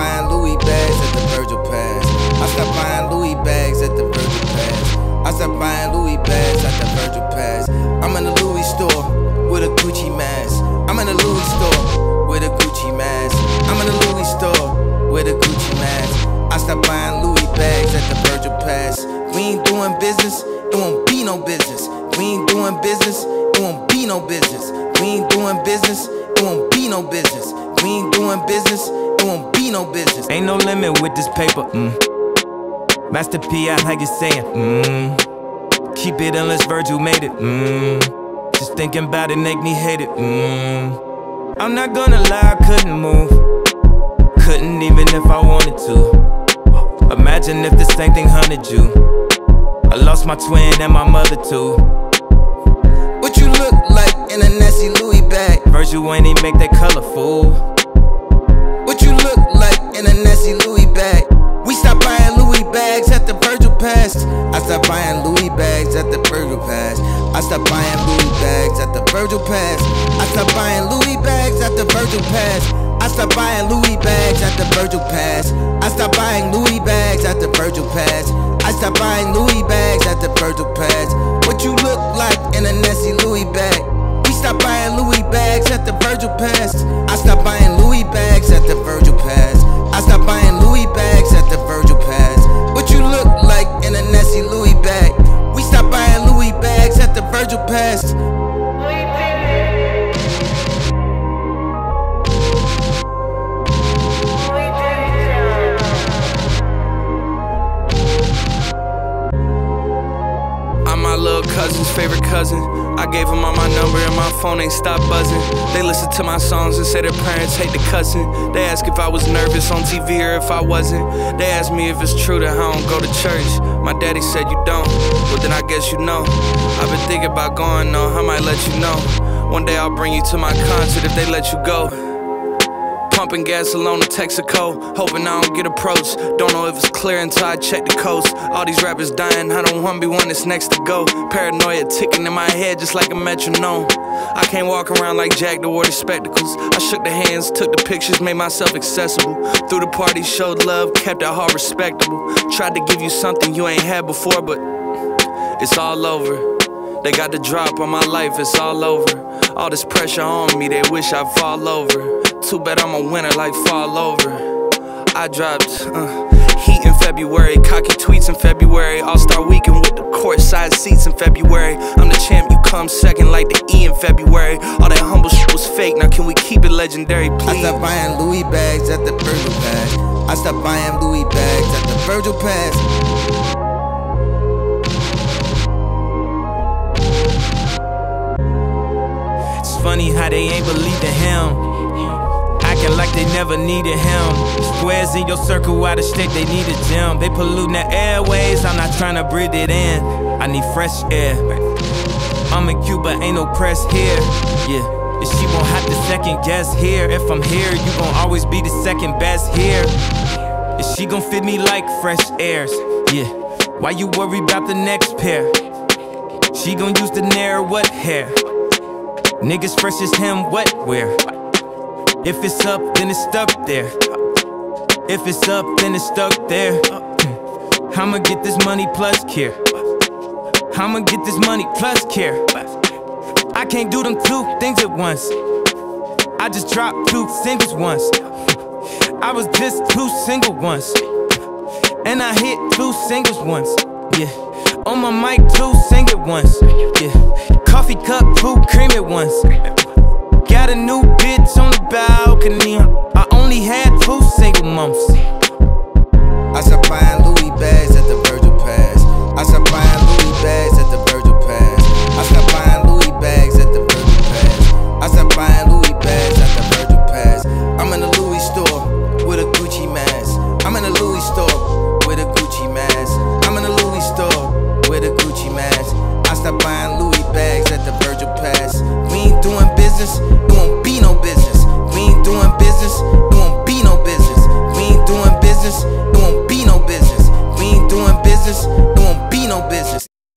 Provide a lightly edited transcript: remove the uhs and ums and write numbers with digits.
buying Louis bags at the Virgil Pass. I stopped buying Louis bags at the Virgil Pass. I stopped buying Louis bags at the Virgil Pass. I'm in the Louis store with a Gucci mask. I'm in the Louis store with a Gucci mask. I'm in the Louis store with a Gucci mask. I stopped buying Louis bags at the Virgil Pass. We ain't doing business, it won't be no business. We ain't doing business, it won't be no business. We ain't doing business, it won't be no business. We ain't doing business, it won't be no business. Ain't no limit with this paper, Master P, I like you saying, Keep it unless Virgil made it, Just thinking about it make me hate it, I'm not gonna lie, I couldn't move. Couldn't even if I wanted to. Imagine if the same thing hunted you. I lost my twin and my mother too. What you look like in a nasty Louis bag? Virgil ain't even make that color, fool. What you look like in a nasty Louis bag? We stopped buying Louis bags at the Virgil Pass. I stopped buying Louis bags at the Virgil Pass. I stopped buying Louis bags at the Virgil Pass. I stopped buying Louis bags at the Virgil Pass. I stopped buying Louis bags at the Virgil Pass. I stopped buying Louis bags at the Virgil Pass. I stopped buying Louis bags at the Virgil Pass. What you look like in a nasty Louis bag? We stopped buying Louis bags at the Virgil Pass. I stopped buying Louis bags at the Virgil Pass. I stopped buying Louis bags at the Virgil Pass. What you look like in a nasty Louis bag? We stopped buying Louis bags at the Virgil Pass. My little cousin's favorite cousin. I gave him all my number and my phone ain't stopped buzzing. They listen to my songs and say their parents hate the cussing. They ask if I was nervous on TV or if I wasn't. They ask me if it's true that I don't go to church. My daddy said you don't, well then I guess you know. I've been thinking about going though, I might let you know. One day I'll bring you to my concert if they let you go. Pumping gas alone in Texaco, hoping I don't get approached. Don't know if it's clear until I check the coast. All these rappers dying, I don't wanna be one that's next to go. Paranoia ticking in my head just like a metronome. I can't walk around like Jack that wore the spectacles. I shook the hands, took the pictures, made myself accessible. Through the party, showed love, kept it all respectable. Tried to give you something you ain't had before, but it's all over. They got the drop on my life, it's all over. All this pressure on me, they wish I'd fall over. Too bad I'm a winner like fall over. I dropped heat in February, cocky tweets in February, All-Star Weekend with the courtside seats in February. I'm the champ, you come second like the E in February. All that humble shit was fake, now can we keep it legendary, please? I stopped buying Louis bags at the Virgil Pass. I stopped buying Louis bags at the Virgil Pass. It's funny how they ain't believed in him. Acting like they never needed him. Squares in your circle out of state, they need a gym. They polluting the airways, I'm not trying to breathe it in. I need fresh air. I'm in Cuba, ain't no press here. Yeah, and she won't have to second guess here. If I'm here, you gon' always be the second best here. And she gon' fit me like fresh airs. Yeah, why you worry about the next pair? She gon' use the Nair, what hair? Niggas fresh as him, what where? If it's up, then it's stuck there. If it's up, then it's stuck there. I'ma get this money plus care. I'ma get this money plus care. I can't do them two things at once. I just dropped 2 singles once. I was just 2 single once. And I hit 2 singles once. Yeah, on my mic 2 sing it once. Yeah, coffee cup 2 cream it once. Got a new bitch on the balcony. I only had 2 single months. I stopped buying Louis bags at the Virgil Pass. I stopped buying Louis bags at the Virgil Pass. I stopped buying Louis bags at the Virgil Pass. I stopped buying Louis bags at the Virgil Pass. I'm in the Louis store with a Gucci mask. I'm in the Louis store with a Gucci mask. I'm in the Louis store with a Gucci mask. I stopped buying Louis bags at the Virgil Pass. We ain't doing business, it won't be no business. We ain't doing business, it won't be no business. We ain't doing business, it won't be no business. We ain't doing business, it won't be no business.